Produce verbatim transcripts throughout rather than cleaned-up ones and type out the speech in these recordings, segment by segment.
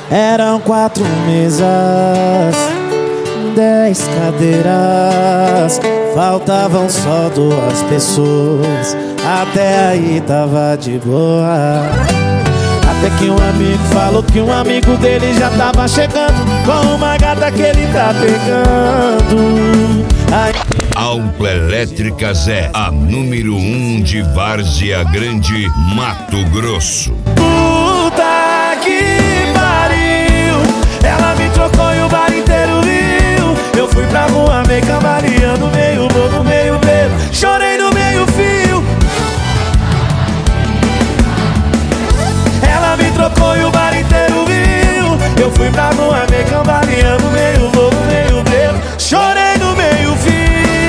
Eram quatro mesas, dez cadeiras, faltavam só duas pessoas. Até aí tava de boa. Até que um amigo falou que um amigo dele já tava chegando com uma gata que ele tá pegando. Aí... Autoelétrica Zé, a número um de Várzea Grande, Mato Grosso. Puta que pariu, ela me trocou e o bar inteiro viu. Eu fui pra rua meio cambaleando, meio bobo, meio bebo, chorei no meio fio. Ela me trocou e o bar inteiro viu. Eu fui pra rua meio cambaleando, meio bobo, meio bebo, chorei no meio fio.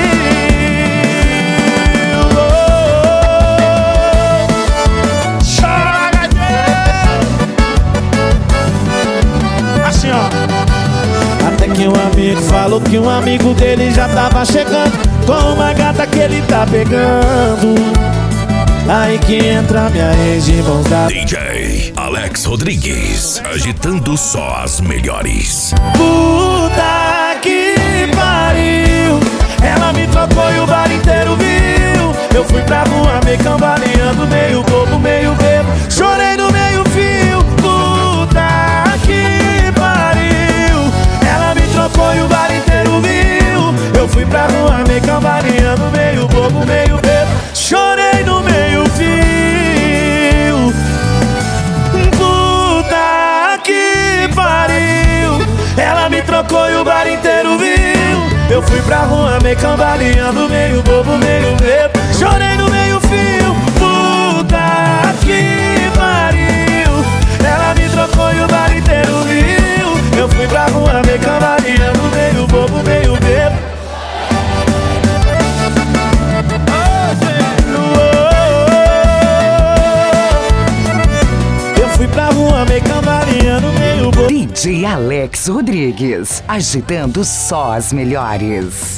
Assim, ó. Até que um amigo falou que um amigo dele já tava chegando com uma gata que ele tá pegando. Aí que entra minha ex de mãos dadas, D J Alex Rodrigues, agitando só as melhores. Puta que pariu, ela me trocou e o bar inteiro viu. Eu fui pra rua meio cambaleando, meio bobo, meio bebo, chorei no meio fio. Puta que pariu, ela me trocou e o bar inteiro viu. Eu fui pra rua meio cambaleando, meio bobo, meio bebo, chorei no meio fio. Puta que pariu, ela me trocou e o bar inteiro viu. Eu fui pra rua meio cambaleando, meio bobo, meio bebo, chorei no meio fio. Puta que pariu, ela me trocou e o bar inteiro viu. Eu fui pra rua meio cambaleando, meio bobo, meio bebo. Fui pra rua meio cambaleando, meio bobo. D J Alex Rodrigues, agitando só as melhores.